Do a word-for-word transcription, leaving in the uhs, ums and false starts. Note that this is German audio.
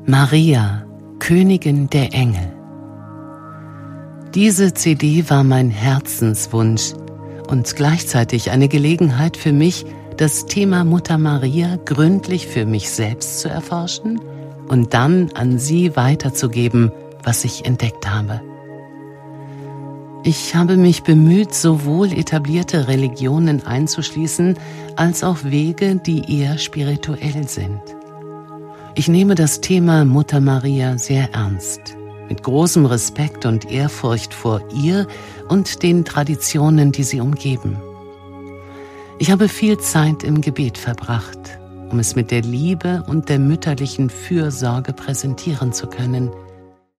Maria, Königin der Engel. Diese C D war mein Herzenswunsch und gleichzeitig eine Gelegenheit für mich, das Thema Mutter Maria gründlich für mich selbst zu erforschen und dann an Sie weiterzugeben, was ich entdeckt habe. Ich habe mich bemüht, sowohl etablierte Religionen einzuschließen, als auch Wege, die eher spirituell sind. Ich nehme das Thema Mutter Maria sehr ernst, mit großem Respekt und Ehrfurcht vor ihr und den Traditionen, die sie umgeben. Ich habe viel Zeit im Gebet verbracht, um es mit der Liebe und der mütterlichen Fürsorge präsentieren zu können,